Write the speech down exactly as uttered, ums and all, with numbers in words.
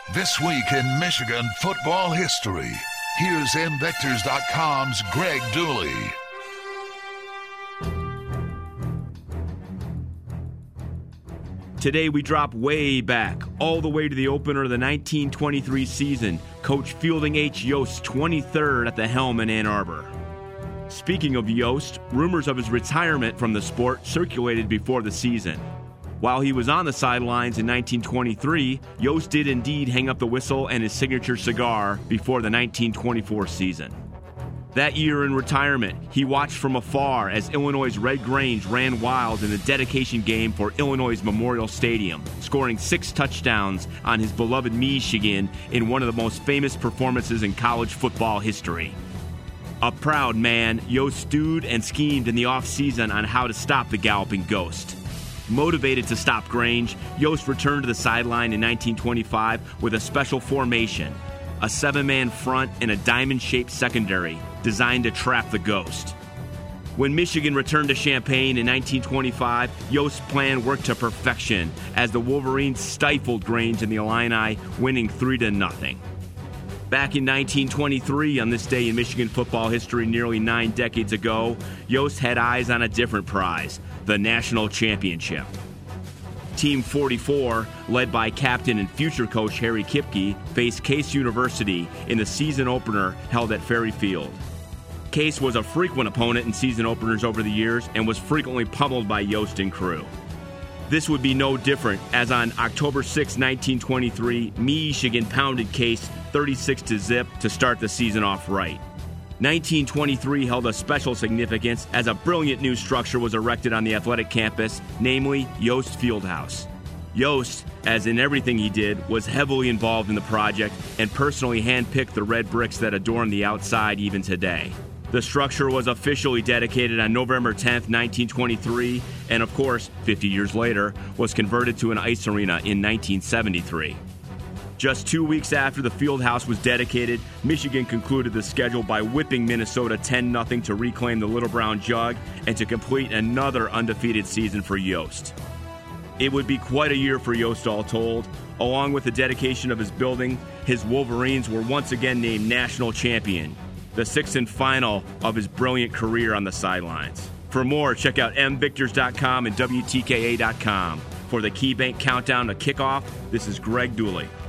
This week in Michigan football history, here's M Vectors dot com's Greg Dooley. Today we drop way back, all the way to the opener of the nineteen twenty-three season, Coach Fielding H. Yost's twenty-third at the helm in Ann Arbor. Speaking of Yost, rumors of his retirement from the sport circulated before the season. While he was on the sidelines in nineteen twenty-three, Yost did indeed hang up the whistle and his signature cigar before the nineteen twenty-four season. That year in retirement, he watched from afar as Illinois' Red Grange ran wild in the dedication game for Illinois' Memorial Stadium, scoring six touchdowns on his beloved Michigan in one of the most famous performances in college football history. A proud man, Yost stewed and schemed in the offseason on how to stop the Galloping Ghost. Motivated to stop Grange, Yost returned to the sideline in nineteen twenty-five with a special formation, a seven-man front and a diamond-shaped secondary designed to trap the Ghost. When Michigan returned to Champaign in nineteen twenty-five, Yost's plan worked to perfection as the Wolverines stifled Grange in the Illini, winning three to nothing. Back in nineteen twenty-three, on this day in Michigan football history nearly nine decades ago, Yost had eyes on a different prize, the national championship. Team forty-four, led by captain and future coach Harry Kipke, faced Case University in the season opener held at Ferry Field. Case was a frequent opponent in season openers over the years and was frequently pummeled by Yost and crew. This would be no different, as on October sixth, nineteen twenty-three, Michigan pounded Case thirty-six to zip to start the season off right. nineteen twenty-three held a special significance as a brilliant new structure was erected on the athletic campus, namely Yost Fieldhouse. Yost, as in everything he did, was heavily involved in the project and personally handpicked the red bricks that adorn the outside even today. The structure was officially dedicated on November tenth, nineteen twenty-three, and of course, fifty years later, was converted to an ice arena in nineteen seventy-three. Just two weeks after the Fieldhouse was dedicated, Michigan concluded the schedule by whipping Minnesota ten nothing to reclaim the Little Brown Jug and to complete another undefeated season for Yost. It would be quite a year for Yost all told. Along with the dedication of his building, his Wolverines were once again named national champion, the sixth and final of his brilliant career on the sidelines. For more, check out M Vectors dot com and W T K A dot com. For the KeyBank Countdown to Kickoff, this is Greg Dooley.